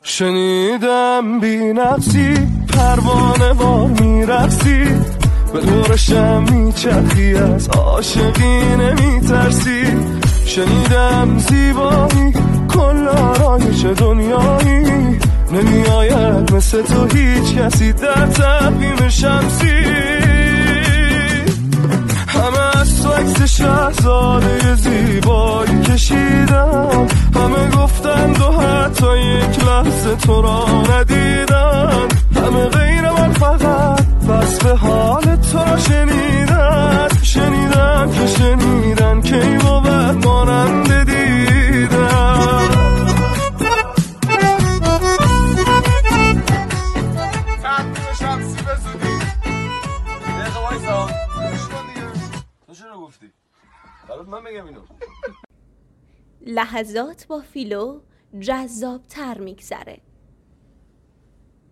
شنیدم بی نقصی پروانه وار میرقصی، به دورشم میچرخی از عاشقی نمیترسی. شنیدم زیبایی کل آرایش دنیایی، نمیآید مثل تو هیچ کسی در تقویم شمسی. همه از تو عکس شهزاده زیبایی کشیدن، همه گفتند و حتی یک لحظه تو را ندیدن. همه غیر من فقط وصف حال تو را شنیدن. شنیدم که شنیدن که ای بود مانند دیدن. تقدیم شمسی به زودی. دقیقه وایسا تو چرا گفتی؟ برات من بگم اینو. لحظات با فیلو جذاب تر میگذره.